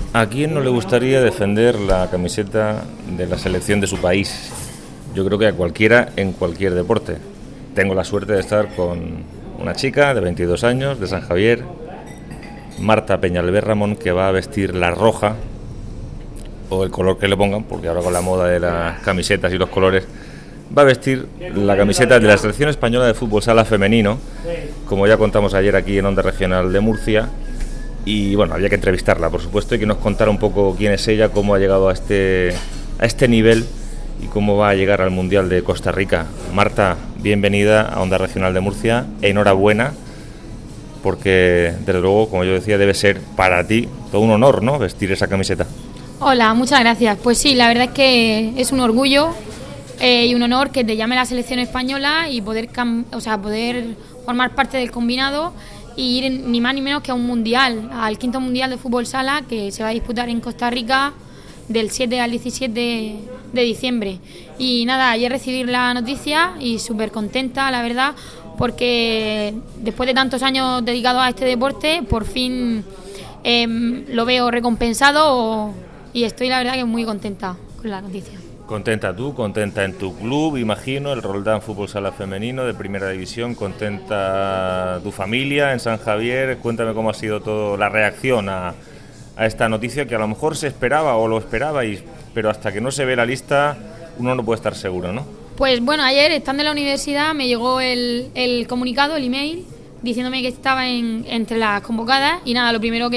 ¿A quién no le gustaría defender la camiseta de la selección de su país? Yo creo que a cualquiera en cualquier deporte. Tengo la suerte de estar con una chica de 22 años, de San Javier, Marta Peñalver Ramón, que va a vestir la roja, o el color que le pongan, porque ahora con la moda de las camisetas y los colores, va a vestir la camiseta de la selección española de fútbol sala femenino, como ya contamos ayer aquí en Onda Regional de Murcia. Y bueno, había que entrevistarla, por supuesto, y que nos contara un poco quién es ella, cómo ha llegado a este nivel y cómo va a llegar al Mundial de Costa Rica. Marta, bienvenida a Onda Regional de Murcia, enhorabuena, porque desde luego, como yo decía, debe ser para ti todo un honor, ¿no?, vestir esa camiseta. Hola, muchas gracias. Pues sí, la verdad es que es un orgullo y un honor que te llame la selección española y poder formar parte del combinado y ir ni más ni menos que a un mundial, al 5º mundial de fútbol sala que se va a disputar en Costa Rica del 7 al 17 de diciembre. Y nada, ayer recibí la noticia y súper contenta, la verdad, porque después de tantos años dedicados a este deporte, por fin lo veo recompensado y estoy la verdad que muy contenta con la noticia. Contenta tú, contenta en tu club, imagino, el Roldán Fútbol Sala Femenino de Primera División, contenta tu familia en San Javier. Cuéntame cómo ha sido toda la reacción a esta noticia, que a lo mejor se esperaba o lo esperabais, pero hasta que no se ve la lista uno no puede estar seguro, ¿no? Pues bueno, ayer estando en la universidad me llegó el comunicado, el email, diciéndome que estaba entre las convocadas y nada, lo primero que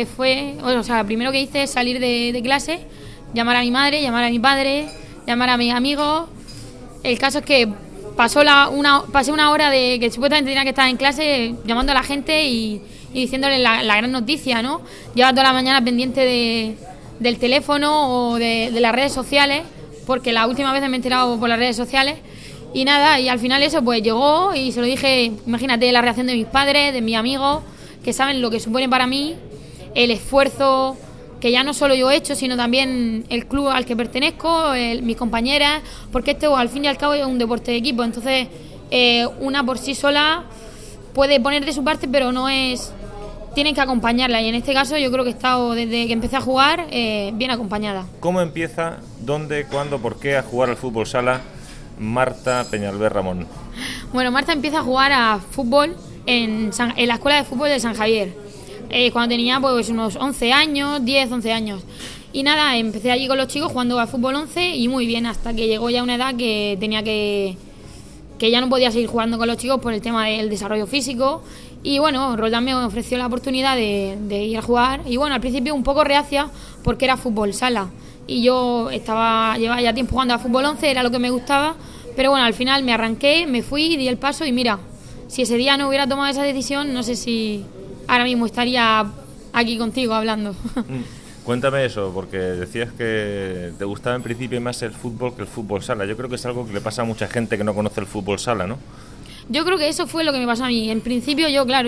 hice es salir de clase, llamar a mi madre, llamar a mi padre, llamar a mis amigos. El caso es que pasé una hora de que supuestamente tenía que estar en clase llamando a la gente y diciéndole la gran noticia, ¿no? Lleva toda la mañana pendiente del teléfono o de las redes sociales, porque la última vez me he enterado por las redes sociales y nada, y al final eso pues llegó y se lo dije. Imagínate la reacción de mis padres, de mis amigos, que saben lo que supone para mí el esfuerzo que ya no solo yo he hecho, sino también el club al que pertenezco, mis compañeras, porque esto al fin y al cabo es un deporte de equipo. Entonces una por sí sola puede poner de su parte, pero no es, tienen que acompañarla, y en este caso yo creo que he estado desde que empecé a jugar bien acompañada. ¿Cómo empieza, dónde, cuándo, por qué a jugar al fútbol sala Marta Peñalver Ramón? Bueno, Marta empieza a jugar a fútbol en la escuela de fútbol de San Javier, cuando tenía pues unos 11 años, 10, 11 años. Y nada, empecé allí con los chicos jugando a fútbol 11 y muy bien, hasta que llegó ya una edad que tenía que ya no podía seguir jugando con los chicos por el tema del desarrollo físico. Y bueno, Roldán me ofreció la oportunidad de ir a jugar. Y bueno, al principio un poco reacia porque era fútbol sala. Y yo llevaba ya tiempo jugando a fútbol 11, era lo que me gustaba. Pero bueno, al final me arranqué, me fui, di el paso y mira, si ese día no hubiera tomado esa decisión, no sé si ahora mismo estaría aquí contigo hablando. Cuéntame eso, porque decías que te gustaba en principio más el fútbol que el fútbol sala. Yo creo que es algo que le pasa a mucha gente que no conoce el fútbol sala, ¿no? Yo creo que eso fue lo que me pasó a mí. En principio yo, claro,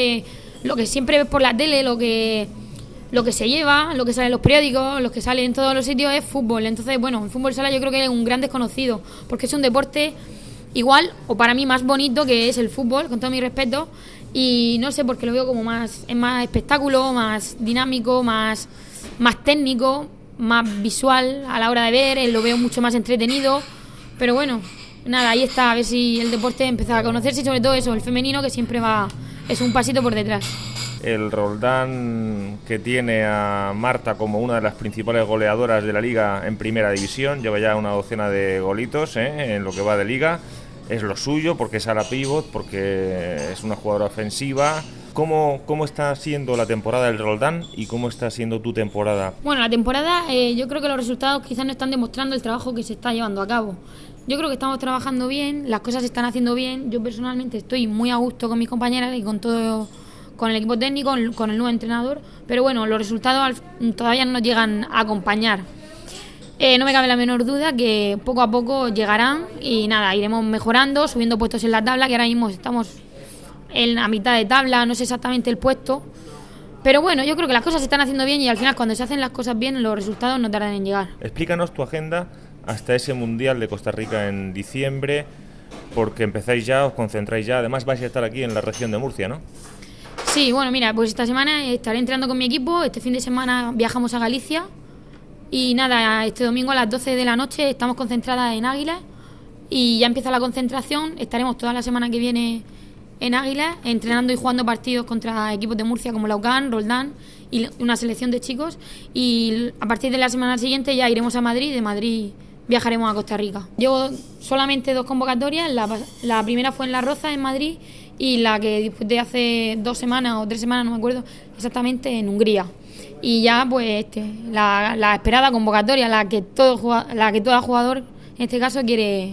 lo que siempre ves por la tele, lo que se lleva, lo que sale en los periódicos, lo que sale en todos los sitios es fútbol. Entonces, bueno, el fútbol sala yo creo que es un gran desconocido, porque es un deporte igual, o para mí más bonito que es el fútbol, con todo mi respeto. Y no sé, porque lo veo como más espectáculo, más dinámico, más técnico, más visual a la hora de ver, lo veo mucho más entretenido. Pero bueno, nada, ahí está, a ver si el deporte empieza a conocerse, y sobre todo eso, el femenino, que siempre es un pasito por detrás. El Roldán, que tiene a Marta como una de las principales goleadoras de la liga en Primera División, lleva ya una docena de golitos en lo que va de liga. Es lo suyo, porque es ala pívot, porque es una jugadora ofensiva. ¿Cómo está siendo la temporada del Roldán y cómo está siendo tu temporada? Bueno, la temporada, yo creo que los resultados quizás no están demostrando el trabajo que se está llevando a cabo. Yo creo que estamos trabajando bien, las cosas se están haciendo bien. Yo personalmente estoy muy a gusto con mis compañeras y con el equipo técnico, con el nuevo entrenador. Pero bueno, los resultados todavía no nos llegan a acompañar. No me cabe la menor duda que poco a poco llegarán y nada, iremos mejorando, subiendo puestos en la tabla, que ahora mismo estamos en la mitad de tabla, no sé exactamente el puesto, pero bueno, yo creo que las cosas se están haciendo bien y al final cuando se hacen las cosas bien los resultados no tardan en llegar. Explícanos tu agenda hasta ese Mundial de Costa Rica en diciembre, porque empezáis ya, os concentráis ya, además vais a estar aquí en la región de Murcia, ¿no? Sí, bueno, mira, pues esta semana estaré entrenando con mi equipo, este fin de semana viajamos a Galicia y nada, este domingo a las 12 de la noche estamos concentradas en Águilas y ya empieza la concentración, estaremos toda la semana que viene en Águilas entrenando y jugando partidos contra equipos de Murcia como Laucán, Roldán y una selección de chicos, y a partir de la semana siguiente ya iremos a Madrid, de Madrid viajaremos a Costa Rica. Llevo solamente 2 convocatorias, la primera fue en La Roza, en Madrid, y la que disputé hace 2 semanas o 3 semanas, no me acuerdo exactamente, en Hungría. Y ya pues la esperada convocatoria, la que todo jugador en este caso quiere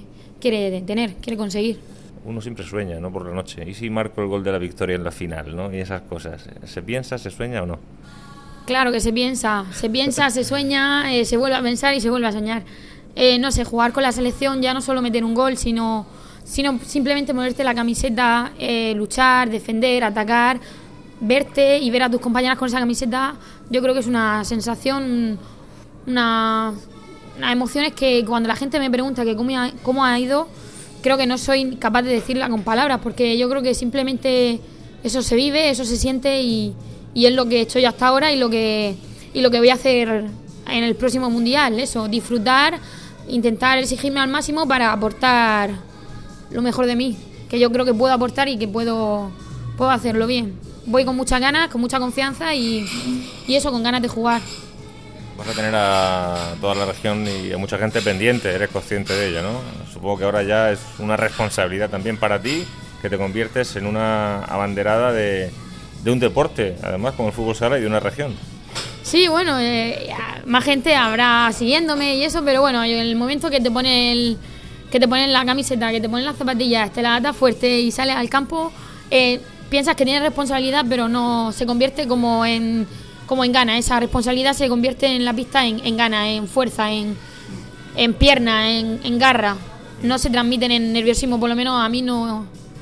conseguir. Uno siempre sueña, ¿no?, por la noche. ¿Y si marco el gol de la victoria en la final, ¿no? Y esas cosas. ¿Se piensa, se sueña o no? Claro que se piensa, se sueña, se vuelve a pensar y se vuelve a soñar. No sé, jugar con la selección ya no solo meter un gol, sino simplemente ponerte la camiseta, luchar, defender, atacar, verte y ver a tus compañeras con esa camiseta. Yo creo que es una sensación, unas emociones que cuando la gente me pregunta que cómo ha ido, creo que no soy capaz de decirla con palabras, porque yo creo que simplemente eso se vive, eso se siente y es lo que he hecho yo hasta ahora y lo que voy a hacer en el próximo mundial. Eso, disfrutar, intentar exigirme al máximo para aportar lo mejor de mí, que yo creo que puedo aportar y que puedo hacerlo bien. Voy con muchas ganas, con mucha confianza y eso, con ganas de jugar. Vas a tener a toda la región y a mucha gente pendiente, eres consciente de ello, ¿no? Supongo que ahora ya es una responsabilidad también para ti, que te conviertes en una abanderada de un deporte, además como el fútbol sala y de una región. Sí, bueno, más gente habrá siguiéndome y eso, pero bueno, en el momento que te ponen la camiseta, que te ponen las zapatillas, te la atas fuerte y sales al campo, piensas que tienes responsabilidad, pero no se convierte como en gana. Esa responsabilidad se convierte en la pista en gana, en fuerza, en pierna, en garra. No se transmiten en nerviosismo, por lo menos a mí no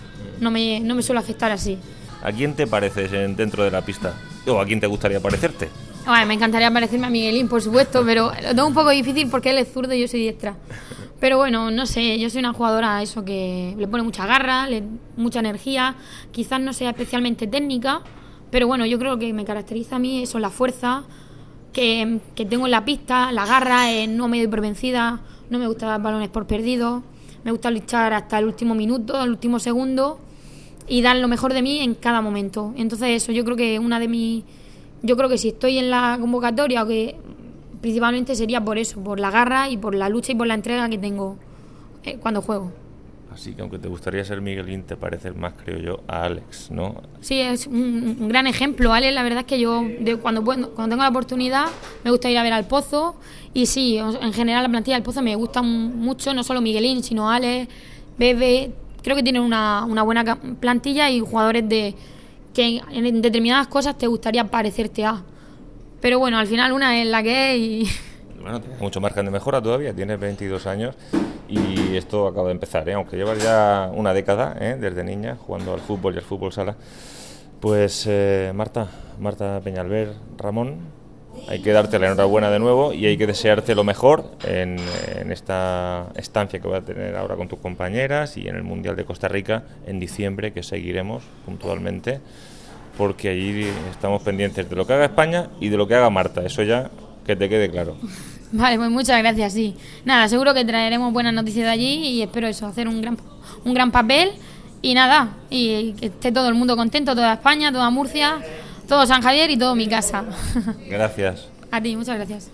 me suele afectar así. ¿A quién te pareces dentro de la pista? ¿O a quién te gustaría parecerte? Bueno, me encantaría parecerme a Miguelín, por supuesto, pero lo tengo un poco difícil porque él es zurdo y yo soy diestra. Pero bueno, no sé, yo soy una jugadora eso que le pone mucha garra, mucha energía, quizás no sea especialmente técnica, pero bueno, yo creo que me caracteriza a mí eso, la fuerza que tengo en la pista, la garra, no me doy por vencida, no me gusta dar balones por perdidos, me gusta luchar hasta el último minuto, el último segundo y dar lo mejor de mí en cada momento. Entonces eso, yo creo que si estoy en la convocatoria, o que principalmente sería por eso, por la garra y por la lucha y por la entrega que tengo cuando juego. Así que aunque te gustaría ser Miguelín, te pareces más, creo yo, a Alex, ¿no? Sí, es un gran ejemplo. Alex, la verdad es que yo cuando tengo la oportunidad me gusta ir a ver al Pozo, y sí, en general la plantilla del Pozo me gusta mucho, no solo Miguelín, sino Alex, Bebe. Creo que tienen una buena plantilla y jugadores que en determinadas cosas te gustaría parecerte a. Pero bueno, al final una es la que es y... Bueno, tienes mucho margen de mejora todavía, tienes 22 años y esto acaba de empezar, aunque llevas ya una década desde niña jugando al fútbol y al fútbol sala. Pues Marta Peñalver, Ramón, hay que darte la enhorabuena de nuevo y hay que desearte lo mejor en esta estancia que vas a tener ahora con tus compañeras y en el Mundial de Costa Rica en diciembre, que seguiremos puntualmente, porque allí estamos pendientes de lo que haga España y de lo que haga Marta, eso ya que te quede claro. Vale, pues muchas gracias, sí. Nada, seguro que traeremos buenas noticias de allí y espero eso, hacer un gran papel y nada, y que esté todo el mundo contento, toda España, toda Murcia, todo San Javier y todo mi casa. Gracias. A ti, muchas gracias.